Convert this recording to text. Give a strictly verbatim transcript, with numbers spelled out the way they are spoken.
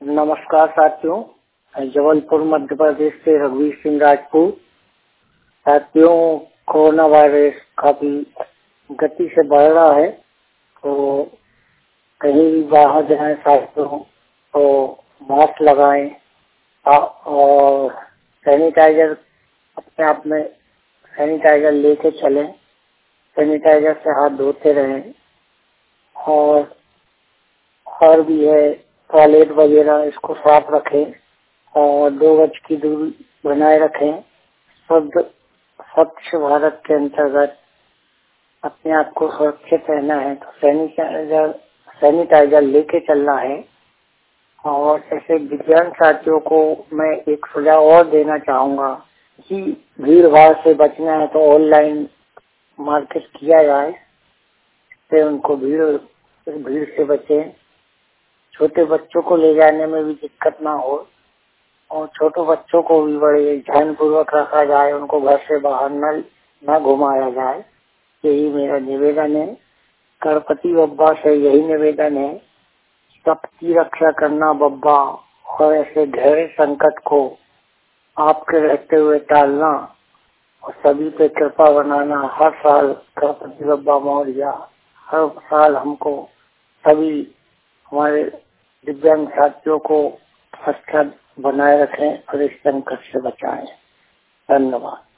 नमस्कार साथियों, जबलपुर मध्य प्रदेश से रघुवीर सिंह राजपूत। साथियों, कोरोना वायरस काफी गति से बढ़ रहा है, तो कहीं भी बाहर जाए साथियों तो मास्क लगाएं और सैनिटाइजर अपने आप में सैनिटाइजर लेके चलें। सैनिटाइजर से हाथ धोते रहें और और भी है टॉयलेट वगैरह इसको साफ रखें और दो गज की दूरी बनाए रखें। शुद्ध स्वच्छ भारत के अंतर्गत अपने आप को सुरक्षित रहना है तो सैनिटाइजर सैनिटाइजर लेके चलना है। और ऐसे दिव्यांग साथियों को मैं एक सुझाव और देना चाहूँगा कि भीड़ भाड़ से बचना है तो ऑनलाइन मार्केट किया जाए, इससे उनको भीड़ भीड़ से बचें। छोटे बच्चों को ले जाने में भी दिक्कत ना हो और छोटे बच्चों को भी बड़े ध्यान पूर्वक रखा जाए, उनको घर से बाहर न न घुमाया जाए। यही मेरा निवेदन है। गणपति बब्बा से यही निवेदन है, सबकी रक्षा करना बब्बा और ऐसे गहरे संकट को आपके रहते हुए टालना और सभी पे कृपा बनाना। हर साल गणपति बब्बा मौर्या हर साल हमको सभी हमारे दिव्यांग साथियों को अच्छा बनाए रखें और इस संकट से बचाएं। धन्यवाद।